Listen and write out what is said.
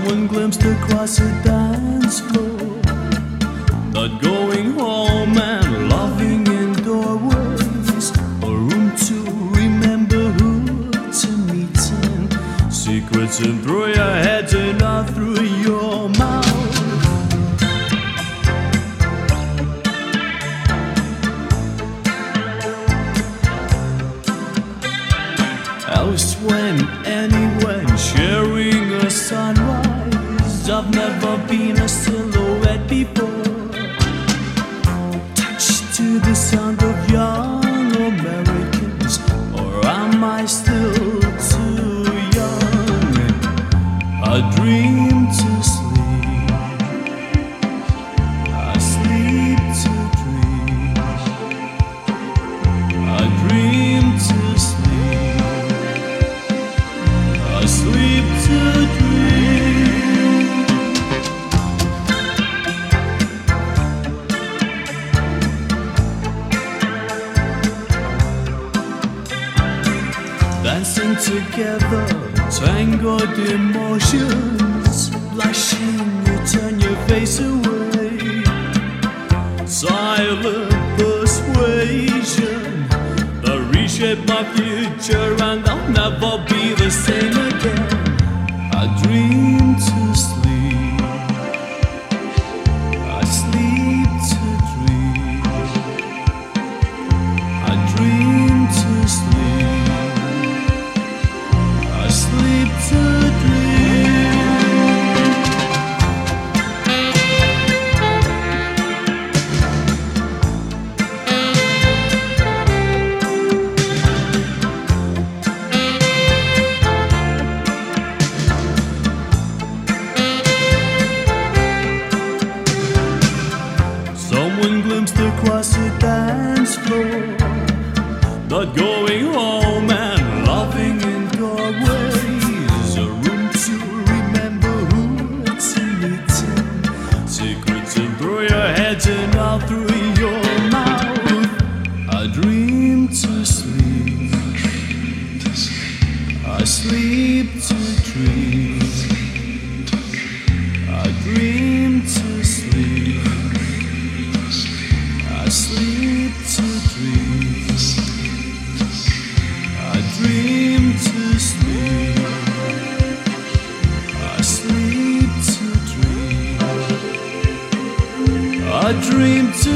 Someone glimpsed across the dance floor, not going home and loving in doorways, a room to remember who to meet in, secrets in through your head and not through your mouth. Else when, anywhere, sharing a sunrise. I've never been a silhouette before, touched to the sound of young Americans, or am I still too young? I dream to sleep, I sleep to dream, I dream to sleep, I sleep to dream. Dancing together, tangled emotions, blushing, you turn your face away. Silent persuasion that reshaped my future, and I'll never be the same again. I dream to sleep, I sleep to dream, I dream to sleep, I sleep to dream. Someone glimpsed across the dance floor, not going home and loving in doorways, a room to remember who to meet in, secrets in through your head and out through your mouth. I dream to sleep, I sleep to dream, I dream to sleep, I sleep to dream, I dream to sleep, I sleep to dream, I dream to